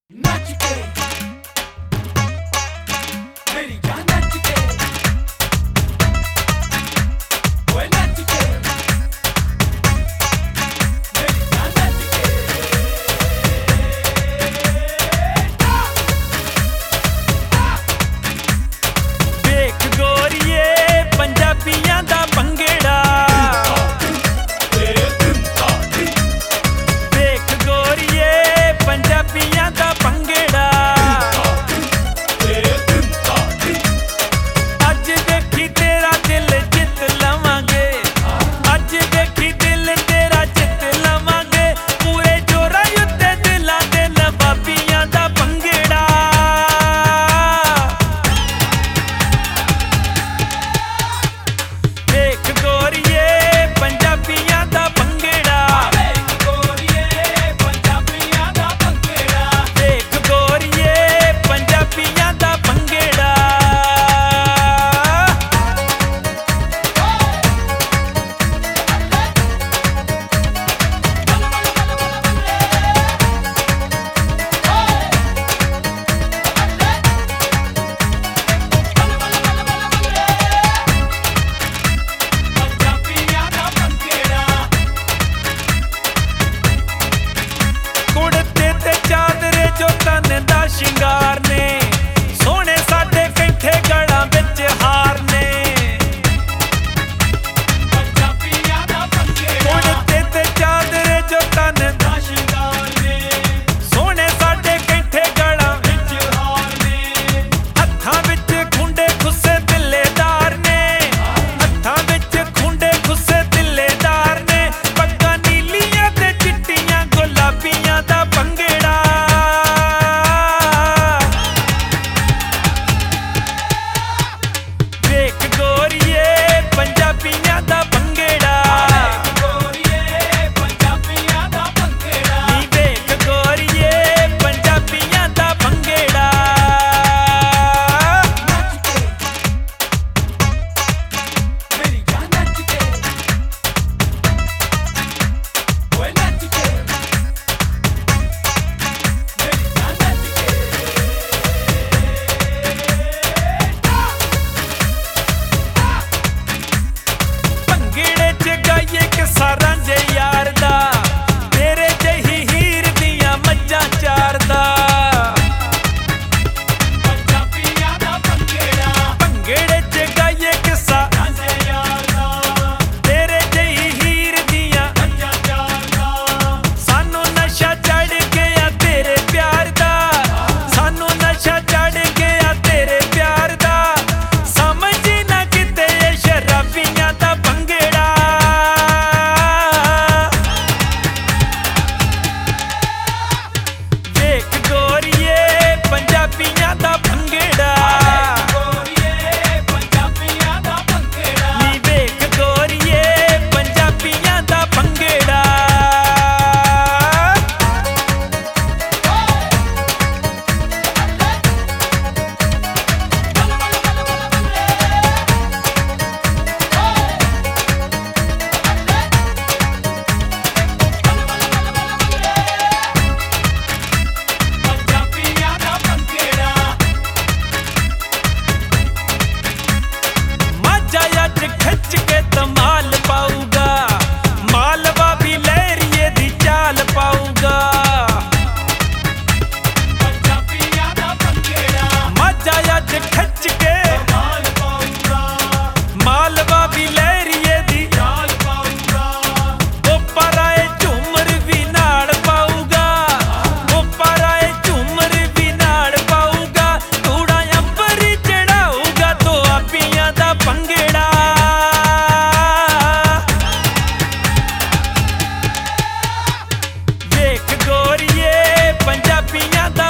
नच के मेरी जान नच के ओए नच के मेरी जान नच के देख गोरिए पंजाबियां दा भंगड़ा देख गोरिए पंजाबियां दा भंगड़ा अज देखी तेरा दिल जित लवांगे अज देखी दिल तेरा जित लवांगे पूरे जोरा उत्ते दिलां दे नवाबियां दा भंगड़ा देख गोरिए पंजाबियां दा भंगड़ा देख गोरिए पंजाबियां दा भंगड़ा देख गोरिए पंजाबियां दा भंगड़ा पंजाबियां दा भंगड़ा कुड़ते ते चादरे जो तन दा शिंगार ने सोहणे साडे कैंठे गड़ां विच हार ने पंजाबियां दा भंगड़ा कुड़ते ते चादरे जो तन दा शिंगार ने सोहणे साडे कैंठे गड़ां विच हार ने हत्थां विच खुंडे खुस्से दिलेदार ने हत्थां विच खुंडे खुस्से दिलेदार ने पग्गां नीलियां ते चिट्टियां गुलाबियां दा भंगड़ा देख गोरिए पंजाबियां दा भंगड़ा देख गोरिए पंजाबियां दा भंगड़ा नी देख गोरिए पंजाबियां दा भंगड़ा मेरी जान नच के ओए नच के मेरी जान नच के भंगड़े च गाइए किस्सा रांझे यार दा तेरे जही हीर दियां मज्जां चारदा पंजाबियां दा भंगड़ा भंगड़े च गाइए किस्सा रांझे यार दा तेरे जही हीर दियां मज्जां चारदा सानू नशा चढ़ गया तेरे प्यार दा सानू नशा चढ़ गया तेरे प्यार दा समझ ना किते ये शराबियां दा भंगड़ा देख गोरिए पंजाबियां दा भंगड़ा गोरिए पंजाबियां दा भंगड़ा नी देख गोरिए पंजाबियां दा भंगड़ा पंजाबियां दा भंगड़ा माजा अज खिच के धमाल पाऊगा मालवा भी लहरिए दी चाल पाऊगा पंजाबियां दा भंगड़ा माजा अज खिच के माल पाऊंगा मालवा भी लहरिए दी चाल पाऊंगा ऊपर आए झूमर भी नाल पाऊगा ऊपर आए झूमर भी नाल पाऊगा तूड़ा अंबर चढ़ाऊगा तो आपियां दा भंगड़ा देख गोरिए पंजाबियां दा